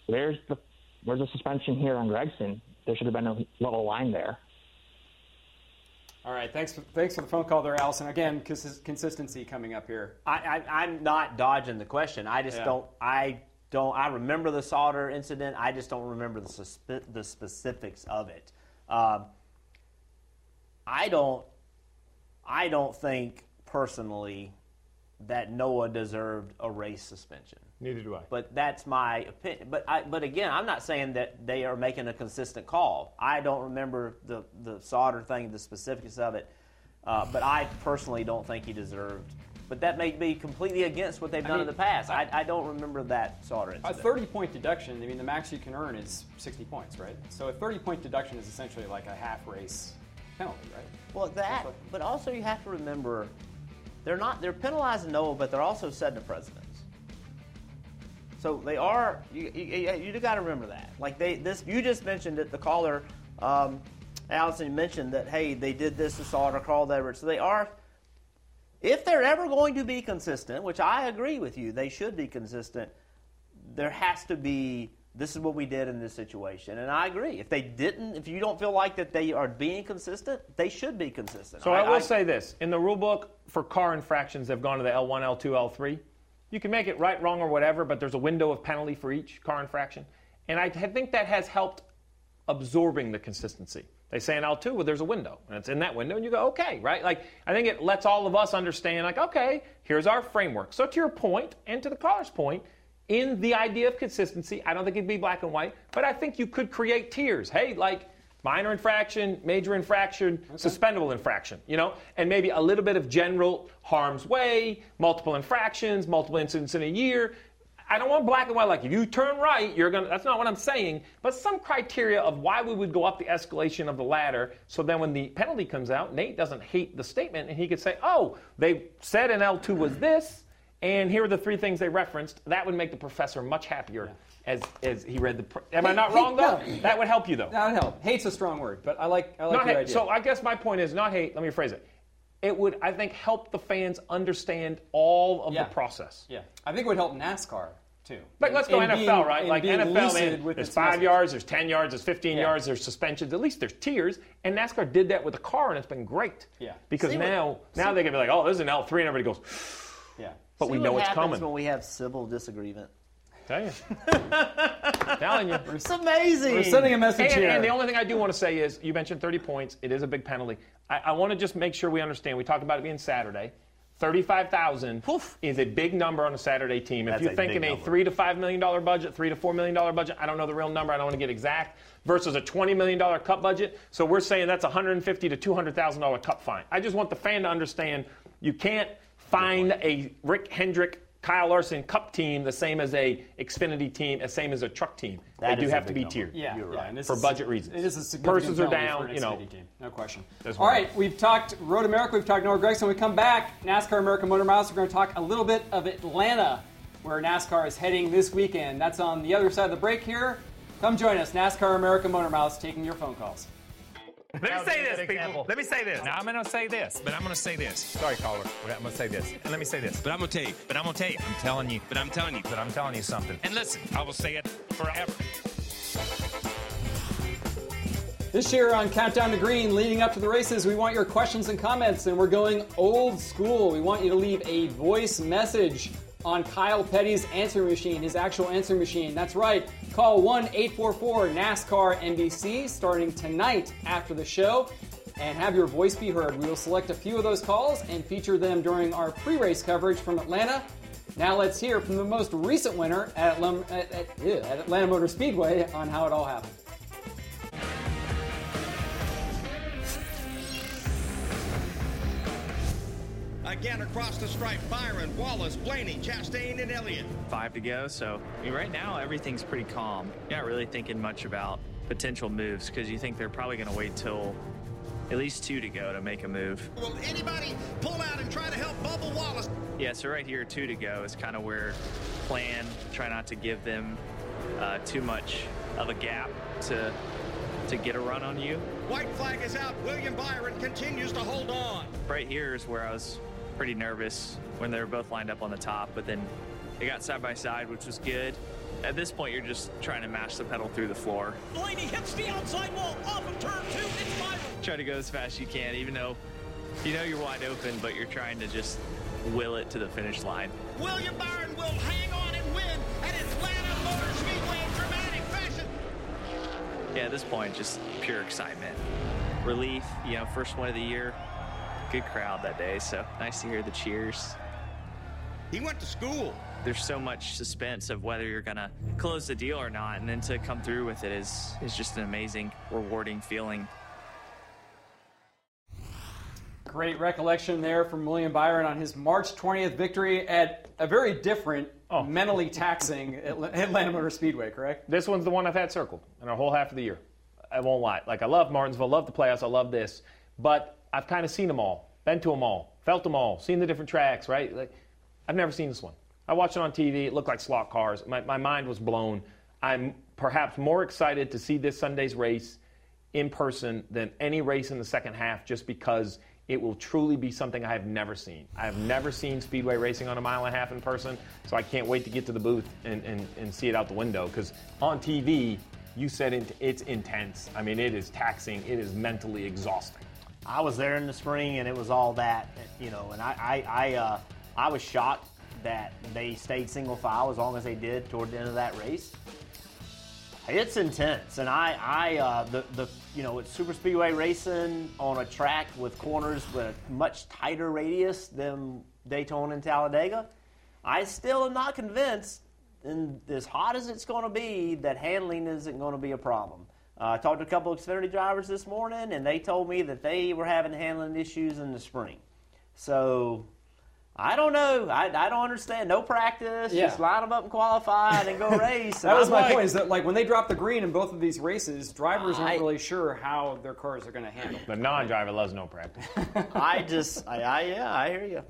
where's the suspension here on Gragson? There should have been a little line there. All right, thanks for the phone call there, Allison. Again, consistency coming up here. I'm not dodging the question. I just don't. I remember the Sauter incident. I just don't remember the specifics of it. I don't think personally that Noah deserved a race suspension. Neither do I. But that's my opinion. But again, I'm not saying that they are making a consistent call. I don't remember the Sauter thing, the specifics of it. But I personally don't think he deserved. But that may be completely against what they've done in the past. I don't remember that Sauter incident. A 30-point deduction, I mean, the max you can earn is 60 points, right? So a 30-point deduction is essentially like a half-race penalty, right? Well, but also you have to remember, they're penalizing Noah, but they're also setting a precedence. So they are. You got to remember that. Like you just mentioned it. The caller, Allison mentioned that. Hey, they did this to Sauter, Carl Edwards. So they are. If they're ever going to be consistent, which I agree with you, they should be consistent. There has to be. This is what we did in this situation, and I agree. If you don't feel like that they are being consistent, they should be consistent. So I will say this: in the rule book for car infractions, they've gone to the L1, L2, L3. You can make it right, wrong, or whatever, but there's a window of penalty for each car infraction. And I think that has helped absorbing the consistency. They say in L2, well, there's a window, and it's in that window, and you go, okay, right? Like, I think it lets all of us understand, like, okay, here's our framework. So to your point, and to the caller's point, in the idea of consistency, I don't think it'd be black and white, but I think you could create tiers. Hey, like, minor infraction, major infraction, suspendable infraction, and maybe a little bit of general harm's way, multiple infractions, multiple incidents in a year. I don't want black and white, like if you turn right, that's not what I'm saying, but some criteria of why we would go up the escalation of the ladder, so then when the penalty comes out, Nate doesn't hate the statement, and he could say, oh, they said in L2 was this, and here are the 3 things they referenced. That would make the professor much happier. As he read the... Am I not wrong, though? No. That would help you, though. That would help. Hate's a strong word, but I like your idea. So I guess my point is not hate. Let me rephrase it. It would, I think, help the fans understand all of the process. Yeah. I think it would help NASCAR, too. Like, let's go NFL, right? Like NFL, there's 5 yards, there's 10 yards, there's 15 yards, there's suspensions. At least there's tiers. And NASCAR did that with the car, and it's been great. Yeah. Because now they can be like, oh, this is an L3, and everybody goes, yeah. But we know it's coming. What happens when we have civil disagreement? Tell you. Telling you. It's amazing. We're sending a message here. And the only thing I do want to say is, you mentioned 30 points. It is a big penalty. I want to just make sure we understand. We talked about it being Saturday. 35,000 is a big number on a Saturday team. If you're thinking a $3 to $5 million budget, $3 to $4 million budget, I don't know the real number. I don't want to get exact. Versus a $20 million cup budget. So we're saying that's a $150,000 to $200,000 cup fine. I just want the fan to understand you can't find a Rick Hendrick, Kyle Larson cup team the same as a Xfinity team, the same as a truck team. They do have to be tiered. Yeah, right. For budget reasons. It is a significant purses are down, team. No question. All right, we've talked Road America, we've talked Noah Gragson. When we come back, NASCAR American Motor Miles, we're going to talk a little bit of Atlanta, where NASCAR is heading this weekend. That's on the other side of the break here. Come join us, NASCAR American Motor Miles, taking your phone calls. Let me say this, people. Let me say this. Now, I'm going to say this, but I'm going to say this. Sorry, caller. I'm going to say this. And let me say this. But I'm going to tell you. But I'm going to tell you. I'm telling you. But I'm telling you. But I'm telling you something. And listen, I will say it forever. This year on Countdown to Green, leading up to the races, we want your questions and comments, and we're going old school. We want you to leave a voice message on Kyle Petty's answering machine, his actual answering machine. That's right. Call 1-844-NASCAR-NBC starting tonight after the show and have your voice be heard. We will select a few of those calls and feature them during our pre-race coverage from Atlanta. Now let's hear from the most recent winner at Atlanta Motor Speedway on how it all happened. Again, across the stripe, Byron, Wallace, Blaney, Chastain, and Elliott. 5 to go, so right now everything's pretty calm. You're not really thinking much about potential moves because you think they're probably going to wait till at least 2 to go to make a move. Will anybody pull out and try to help Bubba Wallace? Yeah, so right here, 2 to go is kind of where plan, try not to give them too much of a gap to get a run on you. White flag is out. William Byron continues to hold on. Right here is where I was pretty nervous when they were both lined up on the top, but then they got side by side, which was good. At this point, you're just trying to mash the pedal through the floor. Blaney hits the outside wall off of turn 2. It's Byron. Try to go as fast as you can, even though you know you're wide open, but you're trying to just will it to the finish line. William Byron will hang on and win at Atlanta Motor Speedway in dramatic fashion. Yeah, at this point, just pure excitement. Relief, first one of the year. Good crowd that day, so nice to hear the cheers. He went to school. There's so much suspense of whether you're going to close the deal or not, and then to come through with it is just an amazing, rewarding feeling. Great recollection there from William Byron on his March 20th victory at a very different, mentally taxing Atlanta Motor Speedway, correct? This one's the one I've had circled in our whole half of the year. I won't lie. Like, I love Martinsville, love the playoffs, I love this. But I've kind of seen them all, been to them all, felt them all, seen the different tracks, right? Like, I've never seen this one. I watched it on TV. It looked like slot cars. My mind was blown. I'm perhaps more excited to see this Sunday's race in person than any race in the second half, just because it will truly be something I have never seen. I have never seen Speedway racing on a mile and a half in person, so I can't wait to get to the booth and see it out the window, because on TV, you said it's intense. I mean, it is taxing. It is mentally exhausting. I was there in the spring, and it was all that, and I was shocked that they stayed single file as long as they did toward the end of that race. It's intense, and it's super speedway racing on a track with corners with a much tighter radius than Daytona and Talladega. I still am not convinced, and as hot as it's going to be, that handling isn't going to be a problem. I talked to a couple of Xfinity drivers this morning, and they told me that they were having handling issues in the spring. So I don't know. I don't understand. No practice. Yeah. Just line them up and qualify and then go race. That was my point, is that like when they drop the green in both of these races, drivers aren't really sure how their cars are going to handle. The non-driver loves no practice. I hear you.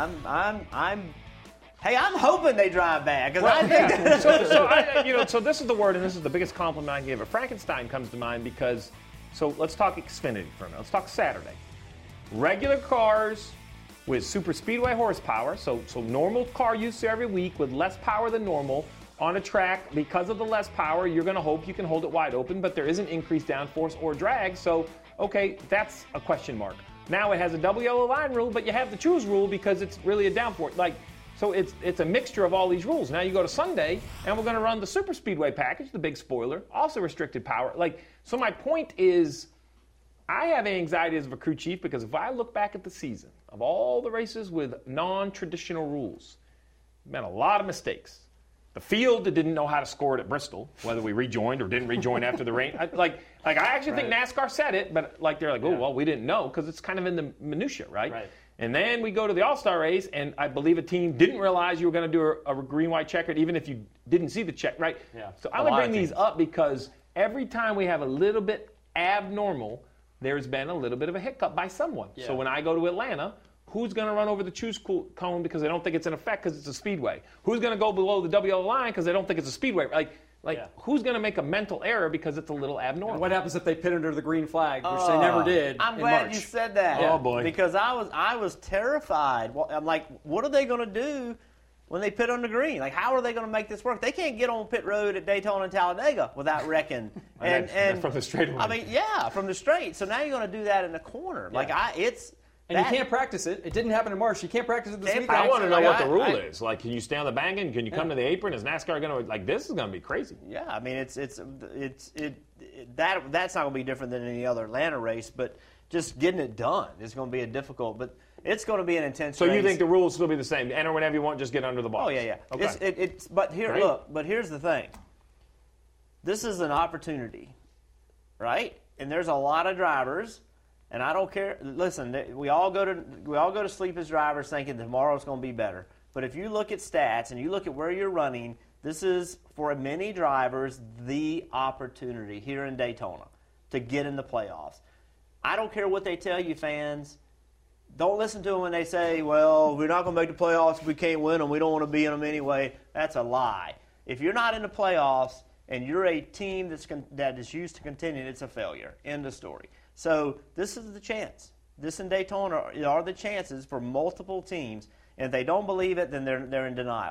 I'm hoping they drive bad, because I think So this is the word, and this is the biggest compliment I can give. Frankenstein comes to mind because, so let's talk Xfinity for a minute. Let's talk Saturday. Regular cars with super speedway horsepower, so normal car use every week with less power than normal on a track. Because of the less power, you're going to hope you can hold it wide open, but there isn't increased downforce or drag, so okay, that's a question mark. Now it has a double yellow line rule, but you have the choose rule because it's really a downforce. So it's a mixture of all these rules. Now you go to Sunday, and we're going to run the super speedway package, the big spoiler, also restricted power. So my point is, I have anxiety as a crew chief, because if I look back at the season of all the races with non-traditional rules, been a lot of mistakes. The field didn't know how to score it at Bristol, whether we rejoined or didn't rejoin after the rain. I actually think NASCAR said it, but they're like, oh, well, we didn't know, because it's kind of in the minutia, right? And then we go to the All-Star race, and I believe a team didn't realize you were going to do a green-white checkered, even if you didn't see the check, right? Yeah. So I'm going to bring these up because every time we have a little bit abnormal, there's been a little bit of a hiccup by someone. Yeah. So when I go to Atlanta, who's going to run over the choose cone because they don't think it's in effect because it's a speedway? Who's going to go below the WL line because they don't think it's a speedway? Who's going to make a mental error because it's a what abnormal? And what happens if they pit under the green flag, which they never did? I'm glad you said that. Yeah. Oh boy! Because I was terrified. I'm like, what are they going to do when they pit on the green? Like, how are they going to make this work? They can't get on pit road at Daytona and Talladega without wrecking. and from the straight away. I mean, yeah, from the straight. So now you're going to do that in the corner. Yeah. And you can't practice it. It didn't happen in March. You can't practice it this weekend. I want to know what the rule is. Can you stay on the bank end? Can you come to the apron? Is NASCAR going to this is going to be crazy? Yeah, I mean that's not going to be different than any other Atlanta race, but just getting it done is going to be difficult. But it's going to be an intense. So race. You think the rules still be the same? Enter whenever you want, just get under the box. Oh yeah. Okay. But here's the thing. This is an opportunity, right? And there's a lot of drivers. And I don't care. Listen, we all go to sleep as drivers thinking tomorrow's going to be better. But if you look at stats and you look at where you're running, this is, for many drivers, the opportunity here in Daytona to get in the playoffs. I don't care what they tell you, fans. Don't listen to them when they say, well, we're not going to make the playoffs if we can't win them. We don't want to be in them anyway. That's a lie. If you're not in the playoffs and you're a team that is used to contending, it's a failure. End of story. So this is the chance. This in Daytona are the chances for multiple teams. And if they don't believe it, then they're in denial.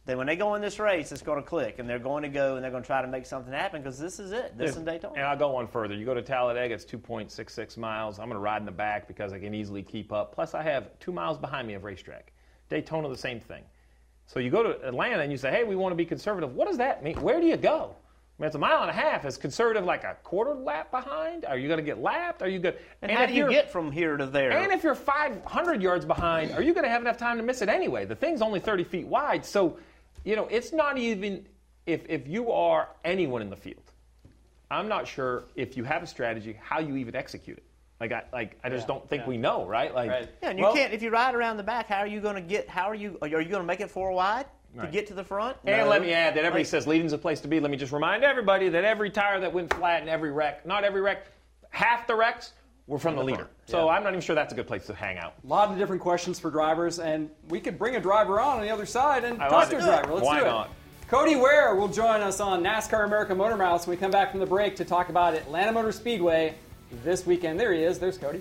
then when they go in this race, it's going to click, and they're going to go and they're going to try to make something happen because this is it. This is Daytona. And I'll go one further. You go to Talladega, it's 2.66 miles. I'm going to ride in the back because I can easily keep up. Plus, I have 2 miles behind me of racetrack. Daytona, the same thing. So you go to Atlanta and you say, hey, we want to be conservative. What does that mean? Where do you go? I mean, it's a mile and a half. Is conservative like a quarter lap behind? Are you going to get lapped? Are you good? And how do you get from here to there? And if you're 500 yards behind, are you going to have enough time to miss it anyway? The thing's only 30 feet wide. So, it's not even if you are anyone in the field. I'm not sure if you have a strategy how you even execute it. I just don't think we know, right? Yeah, and you can't. If you ride around the back, how are you going to get? Are you going to make it 4 wide to get to the front? And let me add that everybody says leading's a place to be. Let me just remind everybody that every tire that went flat in every wreck, not every wreck, half the wrecks were from the leader. So I'm not even sure that's a good place to hang out. A lot of different questions for drivers, and we could bring a driver on the other side and talk to a driver. Let's do it. Why not? Cody Ware will join us on NASCAR America Motor Mouths when we come back from the break to talk about Atlanta Motor Speedway this weekend. There he is. There's Cody.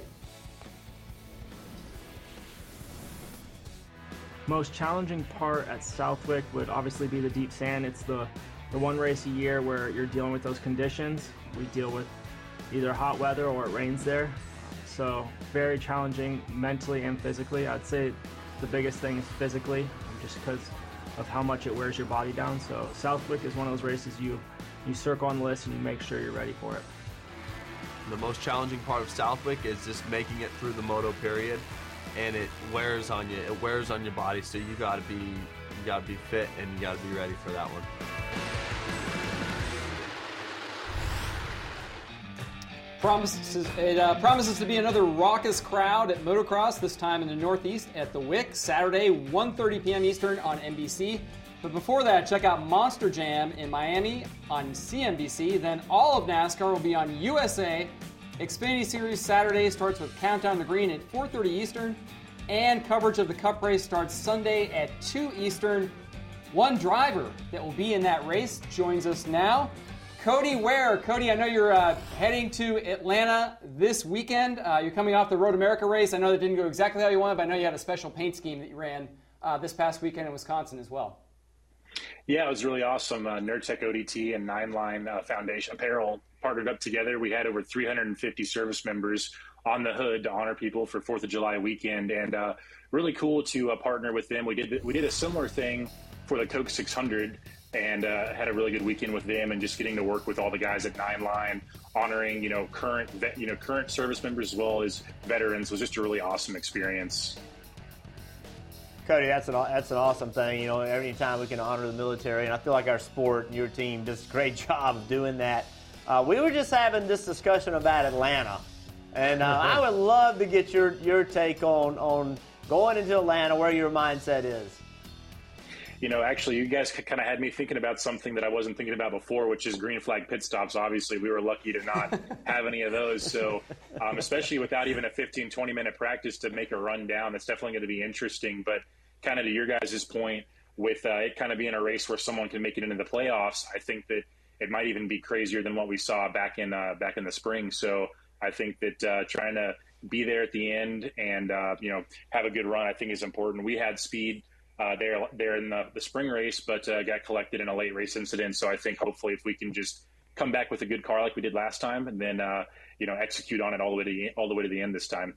Most challenging part at Southwick would obviously be the deep sand. It's the one race a year where you're dealing with those conditions. We deal with either hot weather or it rains there. So very challenging mentally and physically. I'd say the biggest thing is physically, just because of how much it wears your body down. So Southwick is one of those races you circle on the list and you make sure you're ready for it. The most challenging part of Southwick is just making it through the moto period, and it wears on you. It wears on your body, so you gotta be fit and you gotta be ready for that one. Promises to be another raucous crowd at motocross, this time in the Northeast at the WIC, Saturday, 1:30 p.m. Eastern on NBC. But before that, check out Monster Jam in Miami on CNBC. Then all of NASCAR will be on USA. Xfinity Series Saturday starts with Countdown to Green at 4:30 Eastern. And coverage of the Cup race starts Sunday at 2 Eastern. One driver that will be in that race joins us now. Cody Ware. Cody, I know you're heading to Atlanta this weekend. You're coming off the Road America race. I know that didn't go exactly how you wanted, but I know you had a special paint scheme that you ran this past weekend in Wisconsin as well. Yeah, it was really awesome. NerdTech ODT and Nine Line Foundation Apparel partnered up together. We had over 350 service members on the hood to honor people for 4th of July weekend, and really cool to partner with them. We did a similar thing for the Coke 600 and had a really good weekend with them, and just getting to work with all the guys at Nine Line, honoring current service members as well as veterans was just a really awesome experience. Cody, that's an awesome thing. Every time we can honor the military, and I feel like our sport and your team does a great job of doing that. We were just having this discussion about Atlanta, and I would love to get your take on going into Atlanta, where your mindset is. Actually, you guys kind of had me thinking about something that I wasn't thinking about before, which is green flag pit stops. Obviously, we were lucky to not have any of those. So, especially without even a 15, 20-minute practice to make a run down, that's definitely going to be interesting. But kind of to your guys' point, with it kind of being a race where someone can make it into the playoffs, I think that it might even be crazier than what we saw back in the spring. So I think that trying to be there at the end and have a good run, I think is important. We had speed there in the spring race, but got collected in a late race incident. So I think hopefully if we can just come back with a good car like we did last time, and then execute on it all the way to the end this time.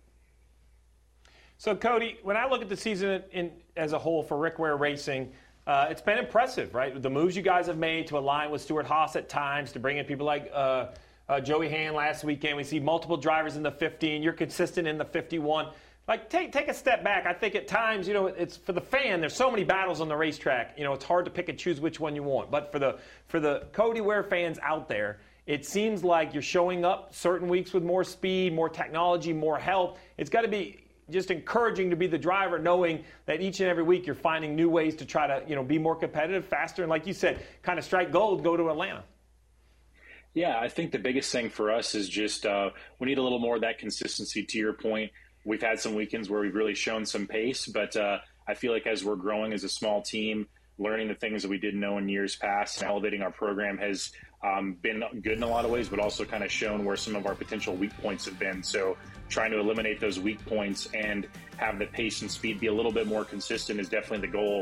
So Cody, when I look at the season as a whole for Rick Ware Racing, it's been impressive, right? The moves you guys have made to align with Stewart-Haas at times, to bring in people like Joey Hand last weekend. We see multiple drivers in the 50, and you're consistent in the 51. Take a step back. I think at times, it's for the fan. There's so many battles on the racetrack. It's hard to pick and choose which one you want. But for the Cody Ware fans out there, it seems like you're showing up certain weeks with more speed, more technology, more help. It's got to be just encouraging to be the driver, knowing that each and every week you're finding new ways to try to be more competitive, faster, and like you said, kind of strike gold, go to Atlanta. Yeah, I think the biggest thing for us is just we need a little more of that consistency. To your point, we've had some weekends where we've really shown some pace, but I feel like as we're growing as a small team, learning the things that we didn't know in years past and elevating our program has been good in a lot of ways, but also kind of shown where some of our potential weak points have been. So trying to eliminate those weak points and have the pace and speed be a little bit more consistent is definitely the goal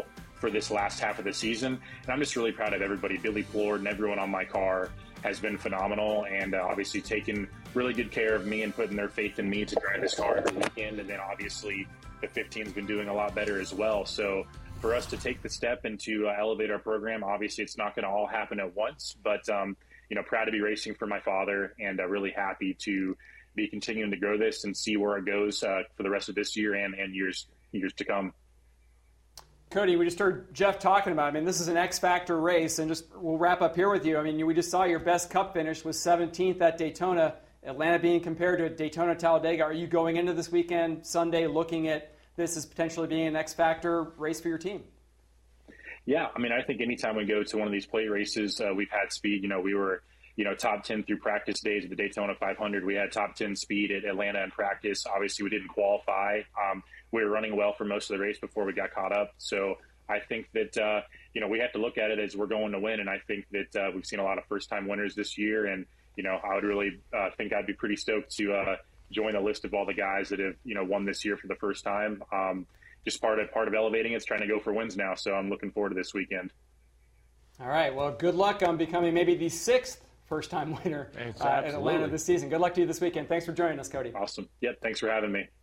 for this last half of the season. And I'm just really proud of everybody. Billy Plord and everyone on my car has been phenomenal, and obviously taking really good care of me and putting their faith in me to drive this car every weekend. And then obviously the 15's been doing a lot better as well. So for us to take the step and to elevate our program, obviously it's not going to all happen at once, but proud to be racing for my father, and really happy to be continuing to grow this and see where it goes for the rest of this year and years to come. Cody, we just heard Jeff talking about it. I mean, this is an X-Factor race, and we'll wrap up here with you. I mean, we just saw your best Cup finish was 17th at Daytona, Atlanta being compared to Daytona Talladega. Are you going into this weekend, Sunday, looking at this as potentially being an X-Factor race for your team? Yeah, I mean, I think anytime we go to one of these plate races, we've had speed. We were, top 10 through practice days at the Daytona 500. We had top 10 speed at Atlanta in practice. Obviously, we didn't qualify. We were running well for most of the race before we got caught up. So I think that, we have to look at it as we're going to win. And I think that we've seen a lot of first-time winners this year. And, I would really think I'd be pretty stoked to join the list of all the guys that have, won this year for the first time. Just part of elevating it's trying to go for wins now. So I'm looking forward to this weekend. All right. Well, good luck on becoming maybe the 6th first-time winner in Atlanta this season. Good luck to you this weekend. Thanks for joining us, Cody. Awesome. Yep. Thanks for having me.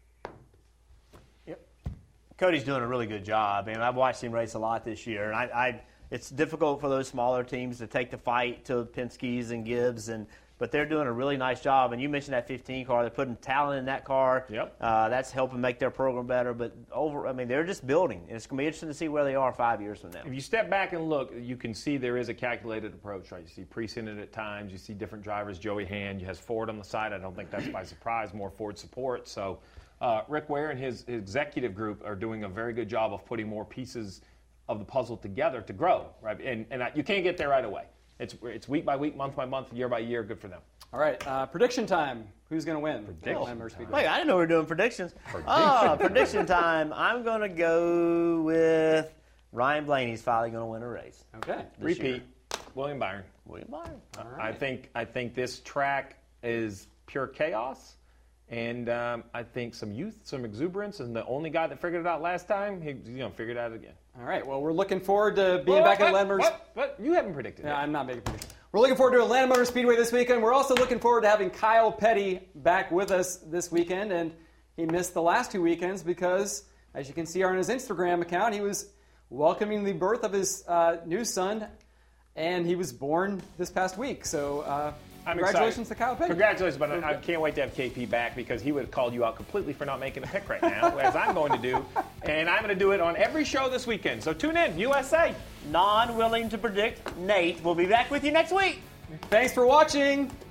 Cody's doing a really good job, and I've watched him race a lot this year. And it's difficult for those smaller teams to take the fight to Penske's and Gibbs, but they're doing a really nice job. And you mentioned that 15 car; they're putting talent in that car. Yep. That's helping make their program better. But they're just building, and it's going to be interesting to see where they are 5 years from now. If you step back and look, you can see there is a calculated approach, right? You see Precinct at times, you see different drivers. Joey Hand, you has Ford on the side. I don't think that's by surprise. More Ford support. So. Rick Ware and his executive group are doing a very good job of putting more pieces of the puzzle together to grow, right? And you can't get there right away. It's week by week, month by month, year by year. Good for them. All right, prediction time. Who's going to win? Wait, I didn't know we were doing predictions. Prediction time. I'm going to go with Ryan Blaney's finally going to win a race. Okay. Repeat. William Byron. All right. I think this track is pure chaos. And I think some youth, some exuberance, and the only guy that figured it out last time, he's going to figure it out again. All right. Well, we're looking forward to being back at Atlanta Motors. What? You haven't predicted it. I'm not making predictions. We're looking forward to Atlanta Motor Speedway this weekend. We're also looking forward to having Kyle Petty back with us this weekend. And he missed the last 2 weekends because, as you can see on his Instagram account, he was welcoming the birth of his new son, and he was born this past week. So congratulations to Kyle Petty. Congratulations, but I can't wait to have KP back because he would have called you out completely for not making a pick right now, as I'm going to do. And I'm going to do it on every show this weekend. So tune in, USA. Non-willing to predict, Nate will be back with you next week. Thanks for watching.